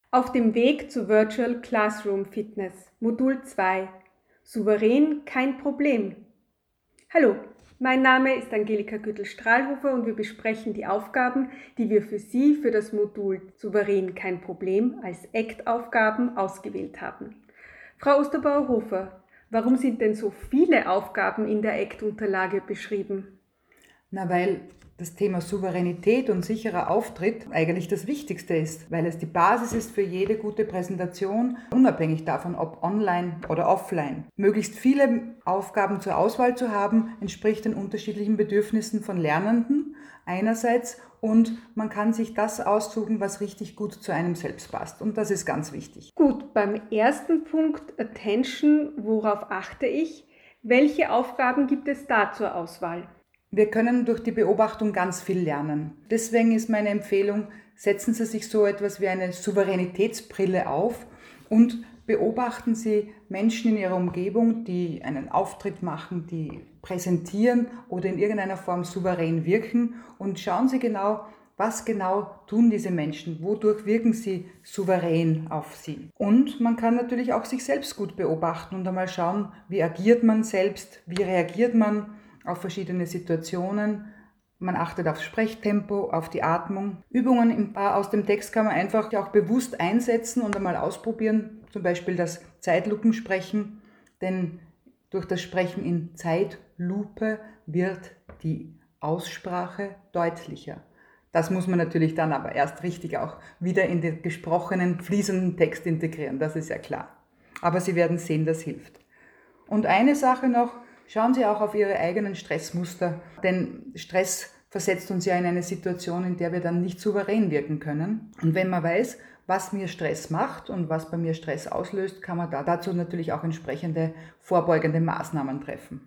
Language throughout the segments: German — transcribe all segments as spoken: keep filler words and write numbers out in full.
Auf dem Weg zu Virtual Classroom Fitness, Modul zwei. Souverän kein Problem. Hallo, mein Name ist Angelika Güttl-Strahlhofer und wir besprechen die Aufgaben, die wir für Sie für das Modul Souverän kein Problem als A C T-Aufgaben ausgewählt haben. Frau Osterbauer-Hofer, warum sind denn so viele Aufgaben in der A C T-Unterlage beschrieben? Na, weil das Thema Souveränität und sicherer Auftritt eigentlich das Wichtigste ist, weil es die Basis ist für jede gute Präsentation, unabhängig davon, ob online oder offline. Möglichst viele Aufgaben zur Auswahl zu haben, entspricht den unterschiedlichen Bedürfnissen von Lernenden einerseits und man kann sich das aussuchen, was richtig gut zu einem selbst passt und das ist ganz wichtig. Gut, beim ersten Punkt Attention, worauf achte ich? Welche Aufgaben gibt es da zur Auswahl? Wir können durch die Beobachtung ganz viel lernen. Deswegen ist meine Empfehlung, setzen Sie sich so etwas wie eine Souveränitätsbrille auf und beobachten Sie Menschen in Ihrer Umgebung, die einen Auftritt machen, die präsentieren oder in irgendeiner Form souverän wirken und schauen Sie genau, was genau tun diese Menschen, wodurch wirken sie souverän auf sie. Und man kann natürlich auch sich selbst gut beobachten und einmal schauen, wie agiert man selbst, wie reagiert man auf verschiedene Situationen. Man achtet aufs Sprechtempo, auf die Atmung. Übungen aus dem Text kann man einfach auch bewusst einsetzen und einmal ausprobieren, zum Beispiel das Zeitlupensprechen, denn durch das Sprechen in Zeitlupe wird die Aussprache deutlicher. Das muss man natürlich dann aber erst richtig auch wieder in den gesprochenen, fließenden Text integrieren, das ist ja klar. Aber Sie werden sehen, das hilft. Und eine Sache noch, schauen Sie auch auf Ihre eigenen Stressmuster, denn Stress versetzt uns ja in eine Situation, in der wir dann nicht souverän wirken können. Und wenn man weiß, was mir Stress macht und was bei mir Stress auslöst, kann man da dazu natürlich auch entsprechende vorbeugende Maßnahmen treffen.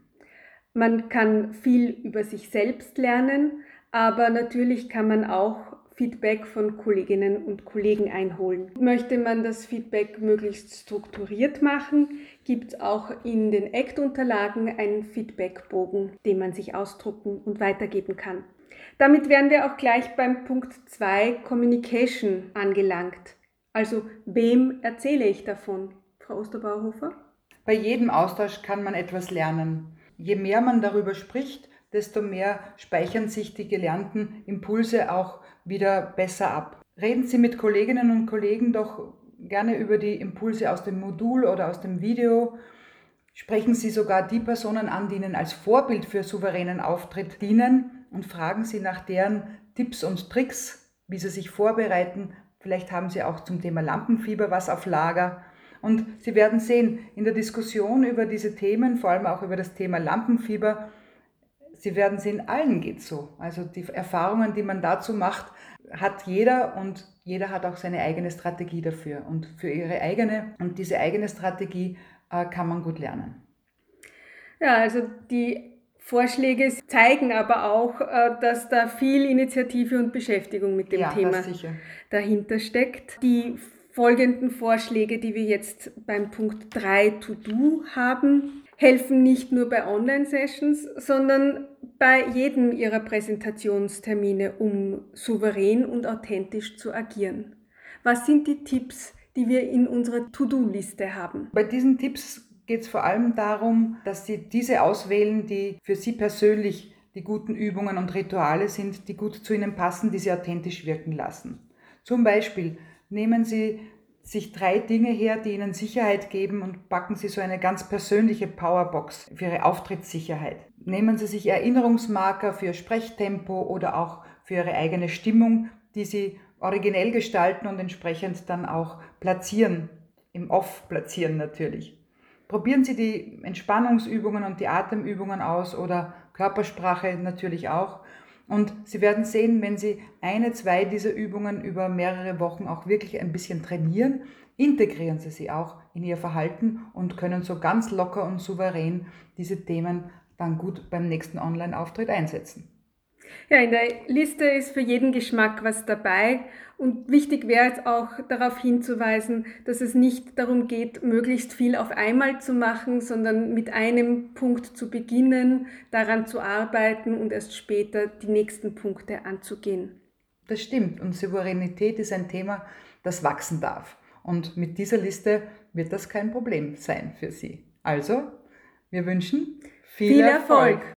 Man kann viel über sich selbst lernen, aber natürlich kann man auch Feedback von Kolleginnen und Kollegen einholen. Möchte man das Feedback möglichst strukturiert machen, gibt es auch in den A C T-Unterlagen einen Feedbackbogen, den man sich ausdrucken und weitergeben kann. Damit wären wir auch gleich beim Punkt zwei Communication angelangt. Also, wem erzähle ich davon, Frau Osterbauer-Hofer? Bei jedem Austausch kann man etwas lernen. Je mehr man darüber spricht, desto mehr speichern sich die gelernten Impulse auch wieder besser ab. Reden Sie mit Kolleginnen und Kollegen doch gerne über die Impulse aus dem Modul oder aus dem Video. Sprechen Sie sogar die Personen an, die Ihnen als Vorbild für souveränen Auftritt dienen und fragen Sie nach deren Tipps und Tricks, wie sie sich vorbereiten. Vielleicht haben Sie auch zum Thema Lampenfieber was auf Lager. Und Sie werden sehen, in der Diskussion über diese Themen, vor allem auch über das Thema Lampenfieber, Sie werden sehen, allen geht es so. Also die Erfahrungen, die man dazu macht, hat jeder und jeder hat auch seine eigene Strategie dafür. Und für ihre eigene und diese eigene Strategie äh, kann man gut lernen. Ja, also die Vorschläge zeigen aber auch, äh, dass da viel Initiative und Beschäftigung mit dem ja, Thema dahinter steckt. Die folgenden Vorschläge, die wir jetzt beim Punkt drei To-Do haben, helfen nicht nur bei Online-Sessions, sondern bei jedem Ihrer Präsentationstermine, um souverän und authentisch zu agieren. Was sind die Tipps, die wir in unserer To-Do-Liste haben? Bei diesen Tipps geht es vor allem darum, dass Sie diese auswählen, die für Sie persönlich die guten Übungen und Rituale sind, die gut zu Ihnen passen, die Sie authentisch wirken lassen. Zum Beispiel nehmen Sie sich drei Dinge her, die Ihnen Sicherheit geben und packen Sie so eine ganz persönliche Powerbox für Ihre Auftrittssicherheit. Nehmen Sie sich Erinnerungsmarker für Ihr Sprechtempo oder auch für Ihre eigene Stimmung, die Sie originell gestalten und entsprechend dann auch platzieren, im Off platzieren natürlich. Probieren Sie die Entspannungsübungen und die Atemübungen aus oder Körpersprache natürlich auch. Und Sie werden sehen, wenn Sie eine, zwei dieser Übungen über mehrere Wochen auch wirklich ein bisschen trainieren, integrieren Sie sie auch in Ihr Verhalten und können so ganz locker und souverän diese Themen dann gut beim nächsten Online-Auftritt einsetzen. Ja, in der Liste ist für jeden Geschmack was dabei und wichtig wäre jetzt auch darauf hinzuweisen, dass es nicht darum geht, möglichst viel auf einmal zu machen, sondern mit einem Punkt zu beginnen, daran zu arbeiten und erst später die nächsten Punkte anzugehen. Das stimmt. Und Souveränität ist ein Thema, das wachsen darf. Und mit dieser Liste wird das kein Problem sein für Sie. Also, wir wünschen viel, viel Erfolg. Erfolg.